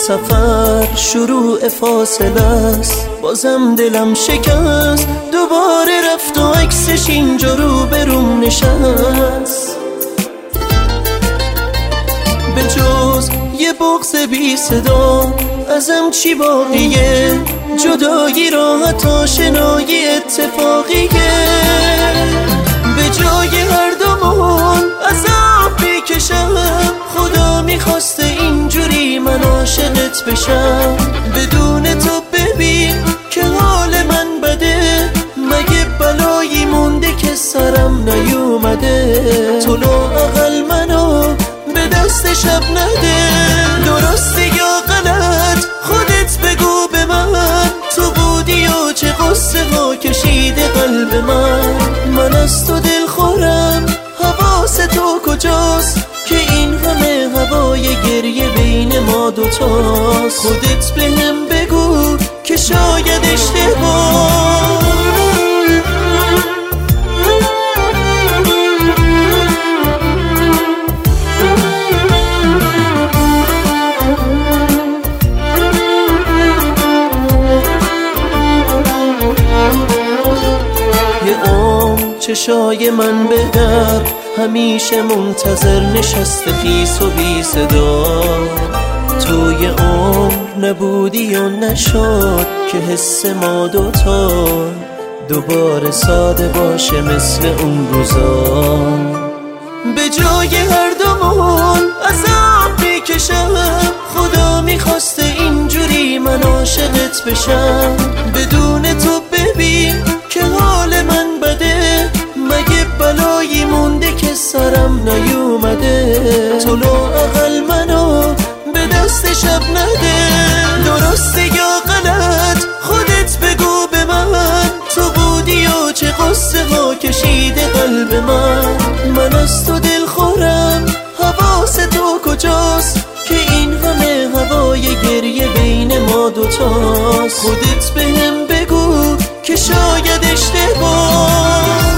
سفر شروع فاصله است، بازم دلم شکست، دوباره رفت و عکسش اینجا رو بروم نشست. به جز یه بغض بی صدا ازم چی باقیه؟ جدایی راحت آشنایی اتفاقیه. به جای هر دومون عذاب میکشم، خدا میخواسته اینجوری من عاشقت بشم. بدون تو ببین که حال من بده، مگه بلایی مونده که سرم نیومده؟ تو لااقل منو به دست شب نده. درسته یا غلط خودت بگو به من، تو بودی و چه قصه ها کشیده قلب من از تو دل خورم، حواس تو کجاست که این همه هوای گریه بین ما دوتاست؟ خودت بهم بگو که شاید اشتباه. چشای من به در همیشه منتظر نشسته خیس و بی صدا. توی عمر نبودی و نشد که حس ما دوتا دوباره ساده باشه مثل اون روزا. به جای هر دومون عذاب میکشم، خدا میخواسته اینجوری من عاشقت بشم. بدون تو ببین که حال من بده، مگه بلایی مونده که سرم نیومده؟ تو لااقل منو به دست شب نده. درسته یا غلط خودت بگو به من، تو بودی و چه قصه ها کشیده قلب من از تو دل خورم، حواس تو کجاست که این همه هوای گریه بین ما دوتاست؟ خودت بهم بگو که شاید اشتباه.